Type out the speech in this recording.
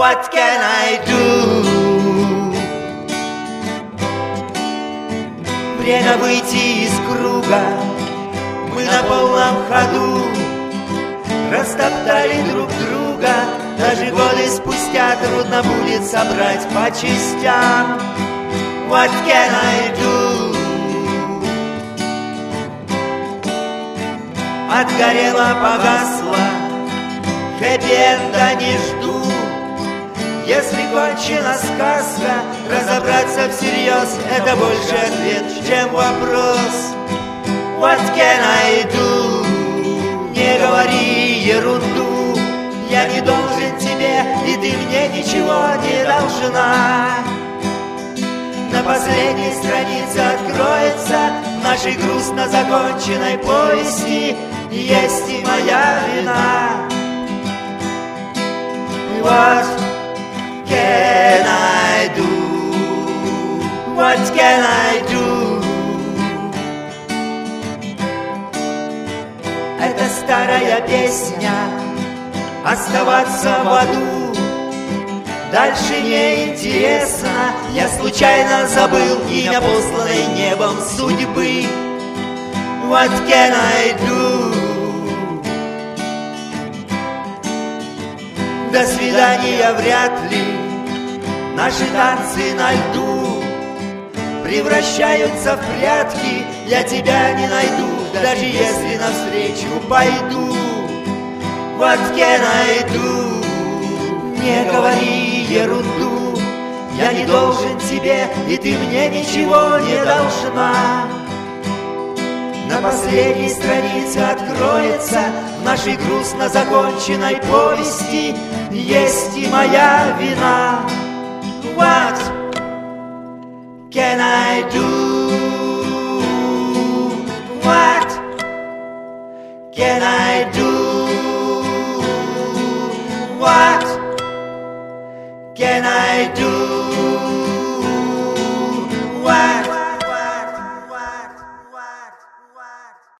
What can I do? Время выйти из круга. Мы на полном ходу растоптали друг друга. Даже годы спустя трудно будет собрать по частям. What can I do? Отгорела, погасла, хэппи-энда не жду. Если кончена сказка, разобраться всерьез — это больше ответ, чем вопрос. What can I do? Не говори ерунду. Я не должен тебе, и ты мне ничего не должна. На последней странице откроется в нашей грустно законченной повести есть и моя вина. What can I do? What can I do? Это старая песня «Оставаться в аду». Дальше не интересно. Я случайно забыл имя, посланной небом судьбы. What can I do? До свидания вряд ли. Наши танцы на льду превращаются в прятки. Я тебя не найду, даже если навстречу пойду. What can I do? Не говори ерунду. Я не должен тебе, и ты мне ничего не должна. На последней странице откроется в нашей грустно законченной повести есть и моя вина. What can I do? What can I do? What can I do?